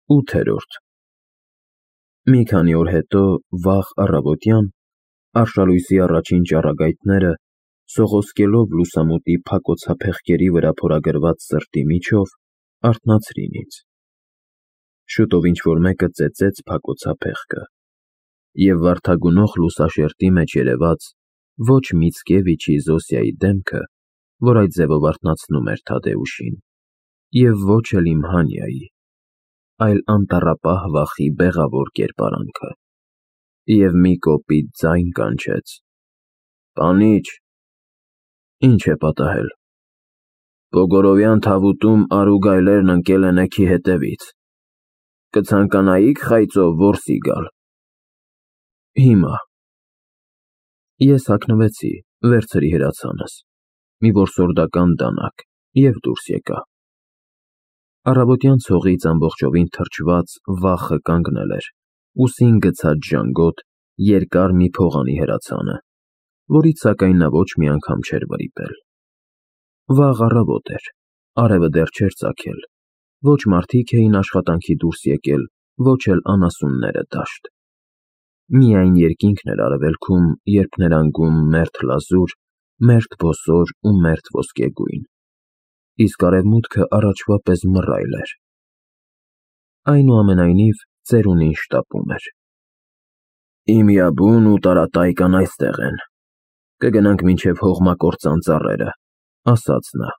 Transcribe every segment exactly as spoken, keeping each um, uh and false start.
ութերորդ Մի քանի օր հետո, վաղ առավոտյան, արշալույսի առաջին ճառագայթները, սողոսկելով լուսամուտի փակոցափեղկերի վրա փորագրված սրտի միջով, արթնացրին ինձ։ Շուտով ինչ-որ մեկը ծեծեց փակոցափեղկը, և վարդագունող լուսաշերտի մեջ երևաց ոչ Միցկևիչի Զոսիայի դեմքը, որ այդ ձևով արթնացնում էր Թադեուշին, և ոչ էլ իմ Հանիայի, այլ անտառապահ վախի բեղավոր կերպարանքը, և մի կոպիտ ձայն կանչեց. «Պանիչ»։ Ինչ է պատահել։ Պոգորովյան թավուտում արու գայլերն ընկել են էգի հետևից։ Կցանկանայի՞ք խայծով որսի գալ։ Հիմա։ Ես հագնվեցի, վերցրի հրացանս, մի որսորդական դանակ և դուրս եկա։ Առավոտյան ցողից ամբողջովին թրջված վախը կանգնել էր, ուսին գցած ժանգոտ, երկար մի փողանի հրացանը, որից սակայն նա ոչ մի անգամ չէր վրիպել։ Վաղ առավոտ էր, արևը դեռ չէր ծագել, ոչ մարդիկ էին աշխատանքի դուրս եկել, ոչ էլ անասունները դաշտ։ Միայն երկինքն էր արևելքում, երբ ներանգում մերթ լազուր, մերթ բոսոր ու մերթ ոսկեգույն, իսկ արևմուտքը առաջվա պես մռայլ էր։ Այնուամենայնիվ, ծերունին շտապում էր։ Իմ յաբուն ու տարատայկան այստեղ են, կգնանք մինչև հողմակործան ծառերը, ասաց նա։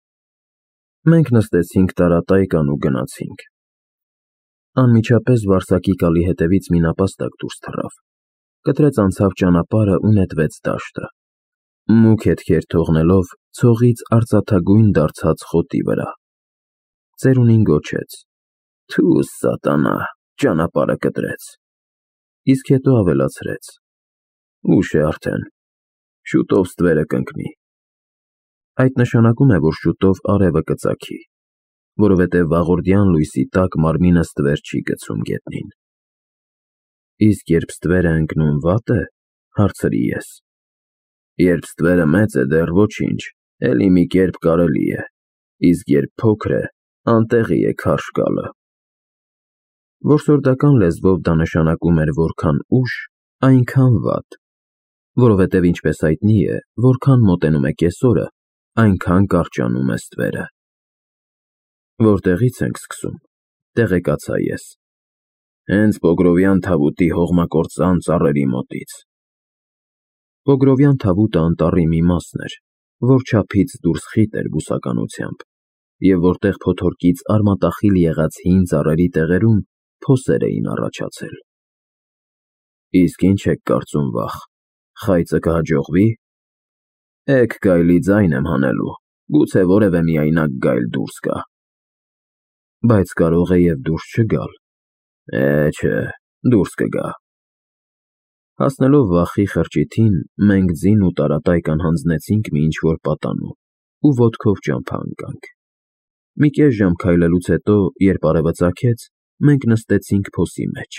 Մենք նստեցինք տարատայկան ու գնացինք։ Անմիջապես Վարսակի կալի հետևից մի նապաստակ դուրս թռավ, կտրեց անցավ ճանապարհը ու նետվեց դաշտը, մուգ հետքեր թողնելով ցողից արծաթագույն դարձած խոտի վրա։ Ծերունին գոչեց. «Թույ, սատանա, ճանապարհը կտրեց», իսկ հետո ավելացրեց. «Ուշ է արդեն, շուտով ստվերը կընկնի»։ Այդ նշանակում է, որ շուտով արևը կծագի, որովհետև վաղորդյան լույսի տակ մարմինը ստվեր չի գցում գետնին։ Իսկ երբ ստվեր է ընկնում, վատ է, հարցրի ես։ Երբ ստվերը մեծ է, դեռ ոչինչ, էլի մի կերպ կարելի է, իսկ երբ փոքր է, անտեղի է քարշ գալը։ Որսորդական լեզվով դա նշանակում էր որքան ուշ, այնքան վատ, որովհետև ինչպես հայտնի է, որքան մոտենում է կեսօրը, այնքան կարճանում է ստվերը։ Որտեղի՞ց ենք սկսում, տեղեկացա ես։ Հենց Պոգրովյան թավուտի հողմակործան ծառերի մոտից։ Պոգրովյան թավուտը անտառի մի մասն էր, որ չափից դուրս խիտ էր բուսականությամբ, և որտեղ փոթորկից արմատախիլ եղած հին ծառերի տեղերում փոսեր էին առաջացել։ Իսկ ինչ եք կարծում վաղ, խայծը կհաջողվի։ Էգ գայլի ձայն եմ հանելու, գուցե որևէ միայնակ գայլ դուրս գա։ Բայց կարող է և դուրս չգալ։ Է, չէ, դուրս կգա։ Հասնելով վախի խրճիթին, մենք ձին ու տարատայկան հանձնեցինք մի ինչ-որ պատանու ու ոտքով ճամփա ընկանք։ Մի կես ժամ քայլելուց հետո, երբ արևը ծագեց, մենք նստեցինք փոսի մեջ։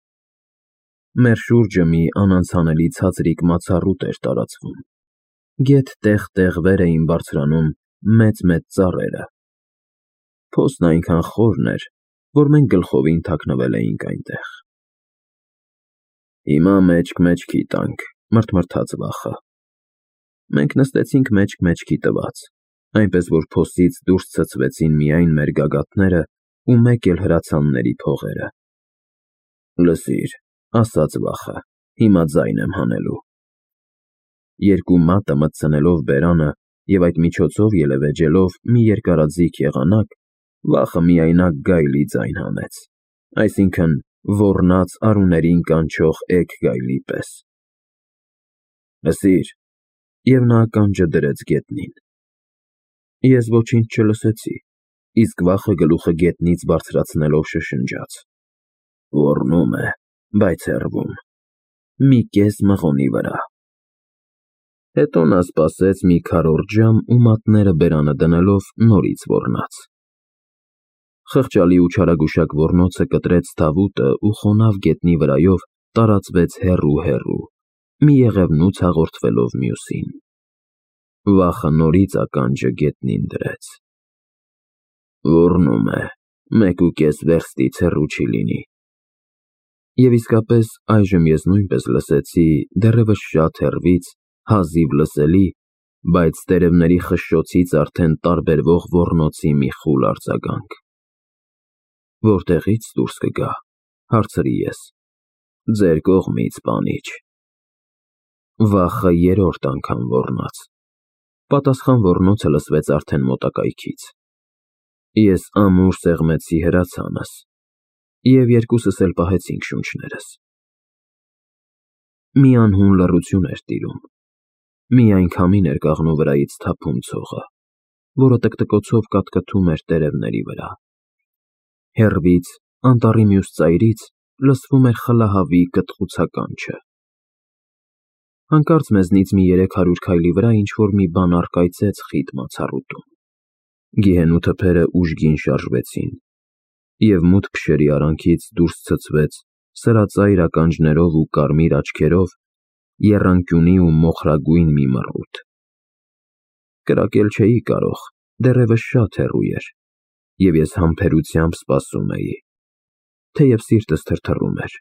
Մեր շուրջը մի անանցանելի ցածրիկ մացառուտ էր տարածվում։ Գեթ տեղ֊տեղ վեր էին բարձրանում մեծ֊մեծ ծառերը։ Փոսն այնքան խորն էր, որ մենք գլխովին թաքնվել էինք այնտեղ։ Հիմա մեջք-մեջքի տանք, մռթմռթաց վախը։ Մենք նստեցինք մեջք֊մեջքի տված, այնպես որ փոսից դուրս ցցվեցին միայն մեր գագաթները ու մեկ էլ հրացանների փողերը։ Լսիր, ասաց վախը, հիմա ձայն եմ հանելու։ Երկու մատը մտցնելով բերանը և այդ միջոցով ելևէջելով մի երկարաձիգ եղանակ, վախը միայնակ գայլի ձայն հանեց, այսինքն՝ ոռնաց արուներին կանչող էգ գայլի պես։ Լսիր, և նա ականջը դրեց գետնին։ Ես ոչինչ չլսեցի, իսկ վախը գլուխը գետնից բարձրացնելով շշնջաց. Ոռնում է, բայց հեռվում, մի կես մղոնի վրա։ Հետո նա սպասեց մի քառորդ ժամ ու մատները բերանը դնելով նորից ոռնաց։ Խղճալի ու չարագուշակ ոռնոցը կտրեց թավուտը ու խոնավ գետնի վրայով տարածվեց հեռու֊հեռու, մի եղևնուց հաղորդվելով մյուսին։ Վախը նորից ականջը գետնին դրեց։ Ոռնում է, մեկ ու կես վերստից հեռու չի լինի։ Եվ իսկապես այժմ ես նույնպես լսեցի դեռևս շատ հեռվից, հազիվ լսելի, բայց տերևների խշշոցից արդեն տարբերվող ոռնոցի մի խուլ արձագանք։ Որտեղի՞ց դուրս կգա, հարցրի ես։ Ձեր կողմից, պանիչ։ Վախը երրորդ անգամ ոռնաց։ Պատասխան ոռնոցը լսվեց արդեն մոտակայքից։ Ես ամուր սեղմեցի հրացանս, և երկուսս էլ պահեցինք շունչներս։ Մի անհուն լռություն էր տիրում։ Միայն քամին էր կաղնու վրայից թափում ցողը, որը տկտկոցով կատկտում էր տերևների վրա։ Հեռվից, անտառի մյուս ծայրից, լսվում էր խլահավի կտղուցականչը։ Հանկարծ մեզնից մի երեք հարյուր քայլի վրա ինչ-որ մի բան առկայծեց խիտ մացառուտում։ Գիհենու թփերը ուժգին շարժվեցին, և մութ փշերի արանքից դուրս ցցվեց սրածայր ականջներով ու կարմիր աչքերով եռանկյունի ու մոխրագույն մի մռութ։ Կրակել չէի կարող, դեռևս շատ հեռու էր, և ես համբերությամբ սպասում էի, թեև սիրտս թրթռում էր։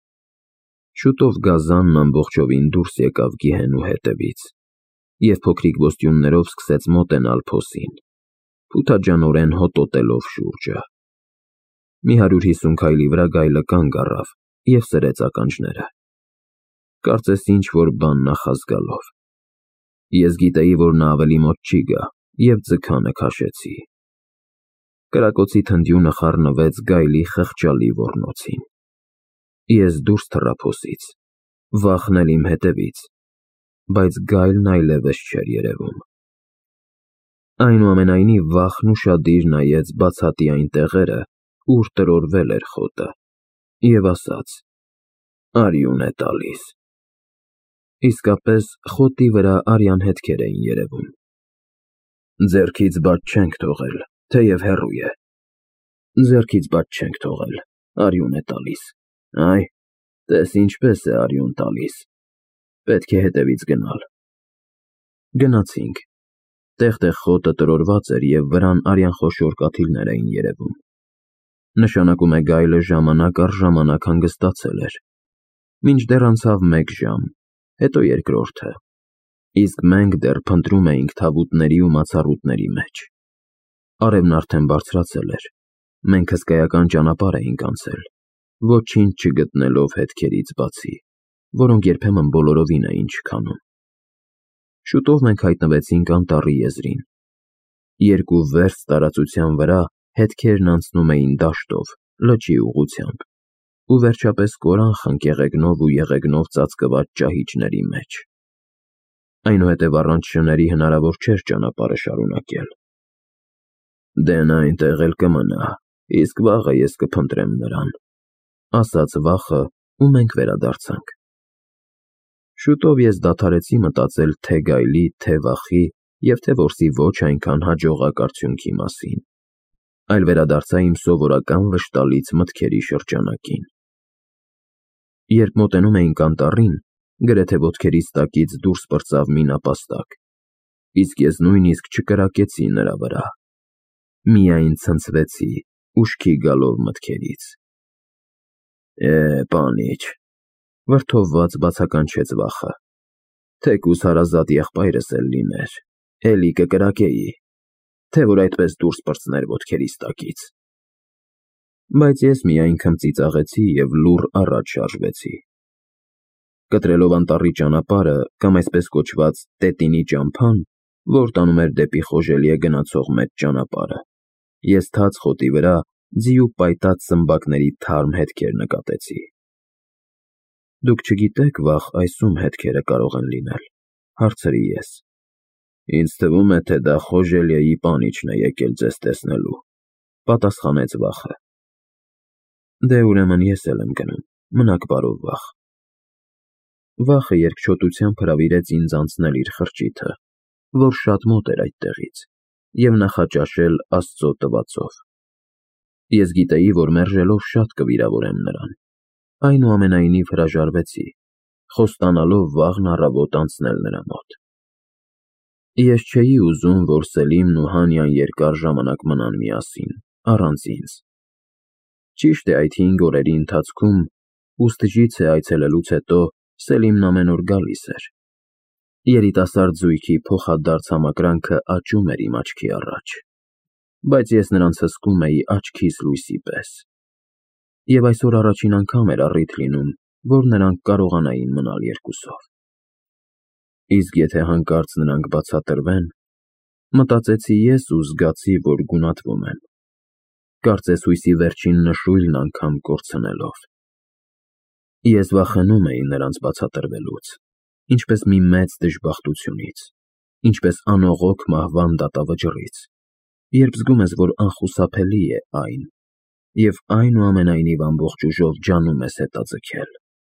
Շուտով գազանն ամբողջովին դուրս եկավ գիհենու հետևից և փոքրիկ ոստյուններով սկսեց մոտենալ փոսին, փութաջանորեն հոտոտելով շուրջը։ Մի հարյուր հիսուն քայլի վրա գայլը կանգ առավ և սրեց ականջները, կարծես ինչ-որ բան նախազգալով։ Ես գիտեի, որ նա ավելի մոտ չի գա, և ձգանը քաշեցի։ Կրակոցի թնդյունը խառնվեց գայլի խղճալի ոռնոցին։ Ես դուրս թռա փոսից, վախն էլ իմ հետևից, բայց գայլն այլևս չէր երևում։ Այնուամենայնիվ վախն ուշադիր նայեց բացատի այն տեղերը, ուր տրորվել էր խոտը, և ասաց. «Արյուն է տալիս»։ Իսկապես, խոտի վրա արյան հետքեր էին երևում։ Ձեռքից բաց չենք թողել, թեև հեռու է։ Ձեռքից բաց չենք թողել, արյուն է տալիս։ Այ, տես ինչպես է արյուն տալիս։ Պետք է հետևից գնալ։ Գնացինք։ Տեղ-տեղ խոտը տրորված էր և վրան արյան խոշոր կաթիլներ էին երևում։ Նշանակում է գայլը ժամանակ առ ժամանակ հանգստացել էր։ Մինչդեռ անցավ մեկ ժամ, հետո երկրորդը, իսկ մենք դեռ փնտրում էինք թավուտների ու մացառուտների մեջ։ Արևն արդեն բարձրացել էր, մենք հսկայական ճանապարհ էինք անցել, ոչինչ չգտնելով հետքերից բացի, որոնք երբեմն բոլորովին էին չքանում։ Շուտով մենք հայտնվեցինք անտառի եզրին։ Երկու վերստ տարածության վրա հետքերն անցնում էին դաշտով, լճի ուղղությամբ, ու վերջապես կորան խնկեղեգնով ու եղեգնով ծածկված ճահիճների մեջ։ Այնուհետև առանց շների հնարավոր չէր ճանապարհը շարունակել։ Դե նա այնտեղ էլ կմնա, իսկ վաղը ես կփնտրեմ նրան, ասաց վախը, ու մենք վերադարձանք։ Շուտով ես դադարեցի մտածել թե գայլի, թե վախի և թե որսի ոչ այնքան հաջողակ արդյունքի մասին, այլ վերադարձա իմ սովորական վշտալից մտքերի շրջանակին։ Երբ մոտենում էինք անտառին, գրեթե ոտքերիս տակից դուրս պրծավ մի նապաստակ, իսկ ես նույնիսկ չկրակեցի նրա վրա, միայն ցնցվեցի ուշքի գալով մտքերից։ Է, պանիչ, վրդովված բացականչեց վախը, թեկուզ հարազատ եղբայրս էլ լիներ, էլի կկրակեի, թե որ այդպես դուրս պրծներ ոտքերիս տակից։ Բայց ես միայն քմծիծաղեցի և լուռ առաջ շարժվեցի։ Կտրելով անտառի ճանապարհը, կամ այսպես կոչված տետինի ճամփան, որ տանում էր դեպի Խոժելիե գնացող մեծ ճանապարհը, ես թաց խոտի վրա ձիու պայտած սմբակների թարմ հետքեր նկատեցի։ Դուք չգիտե՞ք վաղ այս ում հետքերը կարող են լինել, հարցրի ես։ Ինձ թվում է, թե դա Խոժելիեի պանիչն է եկել ձեզ տեսնելու, պատասխանեց վախը։ Դե ուրեմն ես էլ եմ գնում, մնաք բարով վախ։ Վախը երկչոտությամբ հրավիրեց ինձ անցնել իր խրճիթը, որ շատ մոտ էր այդտեղից, և նախաճաշել Աստծո տվածով։ Ես գիտեի, որ մերժելով շատ կվիրավորեմ նրան, այնուամենայնիվ հրաժարվեցի, խոստանալով վաղն առավոտ անցնել նրա մոտ։ Ես չէի ուզում, որ Սելիմն ու Հանյան երկար ժամանակ մնան միասին, առանց ինձ։ Ճիշտ է, այդ հինգ օրերի ընթացքում ուստիջից է այցելելուց հետո Սելիմն ամեն օր գալիս էր։ Երիտասարդ զույգի փոխադարձ համակրանքը աճում էր իմ աչքի առաջ, բայց ես նրանց հսկում էի աչքիս լույսի պես։ Եվ այսօր առաջին անգամ էր առիթ լինում, որ նրանք կարողանային մնալ երկուսով։ Իսկ եթե հանկարծ նրանք բացատրվեն, մտածեցի ես ու զգացի, որ գունատվում եմ, կարծես հույսի վերջին նշույլն անգամ կորցնելով։ Ես վախենում էի նրանց բացատրվելուց, ինչպես մի մեծ դժբախտությունից, ինչպես անողոք մահվան դատավճռից, երբ զգում ես, որ անխուսափելի է այն, և այնուամենայնիվ ամբողջ ուժով ջանում ես հետաձգել։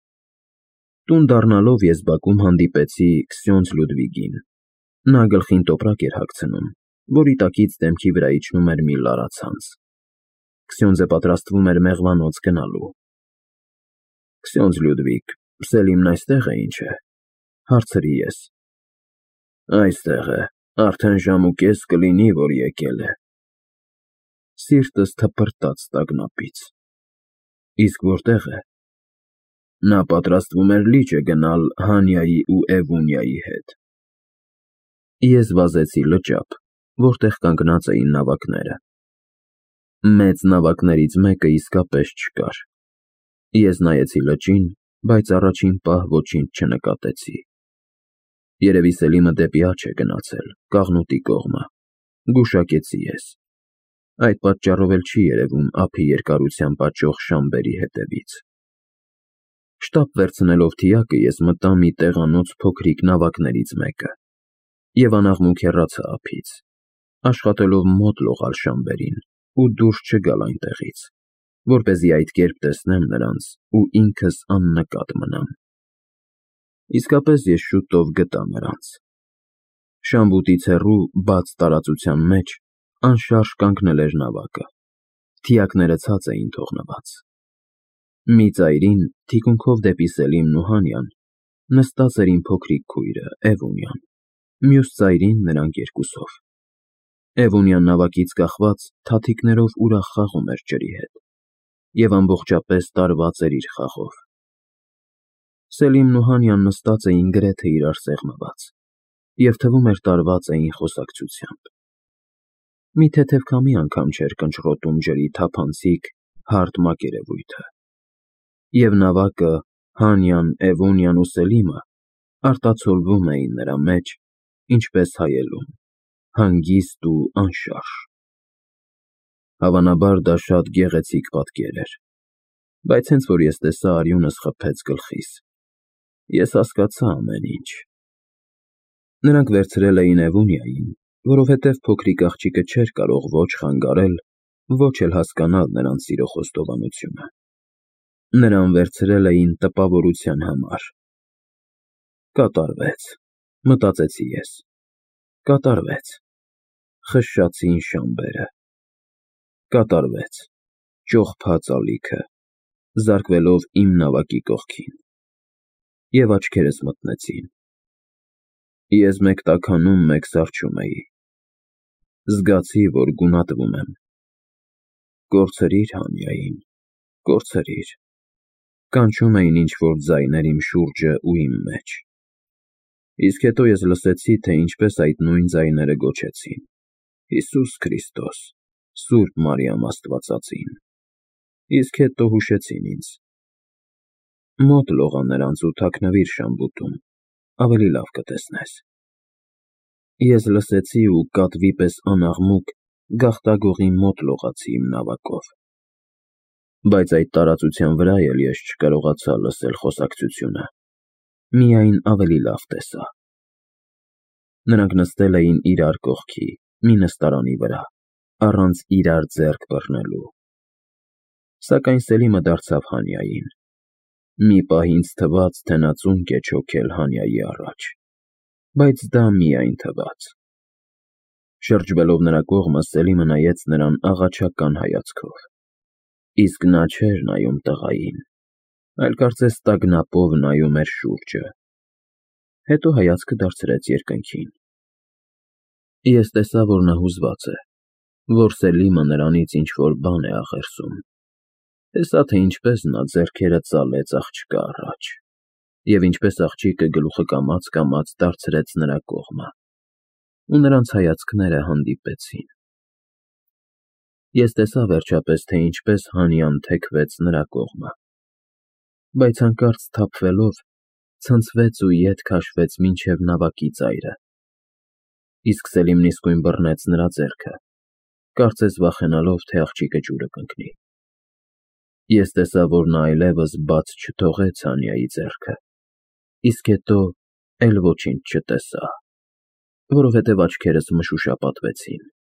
Տուն դառնալով ես բակում հանդիպեցի Քսյոնձ Լյուդվիգին։ Նա գլխին տոպրակ էր հագցնում, որի տակից դեմքի վրա իջնում էր մի լարացանց։ Քսյոնձը պատրաստվում էր մեղվանոց գնալու։ Քսյոնձ Լյուդվիգ, Սելիմն այստեղ է, ինչ է, հարցրի ես։ Այստեղ է, արդեն ժամ ու կես կլինի, որ եկել է։ Սիրտս թպրտաց տագնապից։ Իսկ որտե՞ղ է։ Նա պատրաստվում էր լիճը գնալ Հանիայի ու Էվունյայի հետ։ Ես վազեցի լճափ, որտեղ կանգնած էին նավակները։ Մեծ նավակներից մեկը իսկապես չկար։ Ես նայեցի լճին, բայց առաջին պահ ոչինչ չնկատեցի։ Երևի Սելիմը դեպի աջ է գնացել, կաղնուտի կողմը, գուշակեցի ես։ Այդ պատճառով էլ չի երևում ափի երկարությամբ աճող շամբերի հետևից։ Շտապ վերցնելով թիակը, ես մտա մի տեղանոց փոքրիկ նավակներից մեկը և անաղմուկ հեռացա ափից, աշխատելով մոտ լողալ շամբերին ու դուրս չգալ այնտեղից, որպեսզի այդ կերպ տեսնեմ նրանց ու ինքս աննկատ մնամ։ Իսկապես ես շուտով գտա նրանց։ Շամբուտից հեռու բաց տարածության մեջ անշարժ կանգնել էր նավակը, թիակները ցած էին թողնված։ Մի ծայրին, թիկունքով դեպի Սելիմն ու Հանյան, նստած էր իմ փոքրիկ քույրը Էվունյան, մյուս ծայրին նրանք երկուսով։ Էվունյան նավակից կախված թաթիկներով ուրախ խաղում էր ջրի հետ և ամբողջապես տարված էր իր խաղով։ Սելիմն ու Հանյան նստած էին գրեթե իրար սեղմված և թվում էր տարված էին խոսակցությամբ։ Մի թեթև քամի անգամ չէր կնճռոտում ջրի թափանցիկ, հարթ մակերևույթը։ Եվ նավակը, Հանյան, Էվունյան ու Սելիմը արտացոլվում էին նրա մեջ, ինչպես հայելում, հանգիստ ու անշարժ։ Հավանաբար դա շատ գեղեցիկ պատկեր էր, բայց հենց որ ես տեսա, արյունս խփեց գլխիս։ Ես հասկացա ամեն ինչ։ Նրանք վերցրել էին Էվունյային, որովհետև փոքրիկ աղջիկը չէր կարող ոչ խանգարել, ոչ էլ հասկանալ նրանց սիրո խոստովանությունը։ Նրան վերցրել էին տպավորության համար։ Կատարվեց, մտածեցի ես։ Կատարվեց։ Խշշացին շամբերը։ Կատարվեց, ճողփաց ալիքը, զարկվելով իմ նավակի կողքին։ Եվ աչքերս մթնեցին։ Ես մեկ տաքանում, մեկ սառչում էի։ Զգացի, որ գունատվում եմ։ Կորցրիր Հանյային, կորցրիր։ Կանչում էին ինչ-որ ձայներ իմ շուրջը ու իմ մեջ։ Իսկ հետո ես լսեցի, թե ինչպես այդ նույն ձայները գոչեցին. Հիսուս Քրիստոս, Սուրբ Մարիամ Աստվածածին։ Իսկ հետո հուշեցին ինձ. մոտ լողա նրանց ու թաքնվիր շամբուտում, ավելի լավ կտեսնես։ Ես լսեցի ու կատվի պես անաղմուկ գաղտագողի մոտ լողացի իմ նավակով։ Բայց այդ տարածության վրա էլ ես չկարողացա լսել խոսակցությունը, միայն ավելի լավ տեսա։ Նրանք նստել էին իրար կողքի, մի նստարանի վրա, առանց իրար ձեռք բռնելու։ Սակայն Սելիմը դարձավ Հանյային։ Մի պահ ինձ թվաց, թե նա ծունկ է չոքել Հանյայի առաջ, բայց դա միայն թվաց։ Շրջվելով նրա կողմը, Սելիմը նայեց նրան աղաչական հայացքով։ Իսկ նա չէր նայում տղային, այլ կարծես տագնապով նայում էր շուրջը։ Հետո հայացքը դարձրեց երկնքին։ Ես տեսա, որ նա հուզված է, որ Սելիմը նրանից ինչ-որ բան է աղերսում։ Տեսա, թե ինչպես նա ձեռքերը ծալեց աղջկա առաջ, և ինչպես աղջիկը գլուխը կամաց-կամաց դարձրեց նրա կողմը, ու նրանց հայացքները հանդիպեցին։ Ես տեսա, վերջապես, թե ինչպես Հանյան թեքվեց նրա կողմը, բայց հանկարծ սթափվելով, ցնցվեց ու ետ քաշվեց մինչև նավակի ծայրը, իսկ Սելիմն իսկույն բռնեց նրա ձեռքը, կարծես վախենալով, թե աղջիկը ջուրը կընկնի։ Ես տեսա, որ նա այլևս բաց չթողեց Հանյայի ձեռքը, իսկ հետո էլ ոչինչ չտեսա, որովհետև աչքերս մշուշապատվեցին։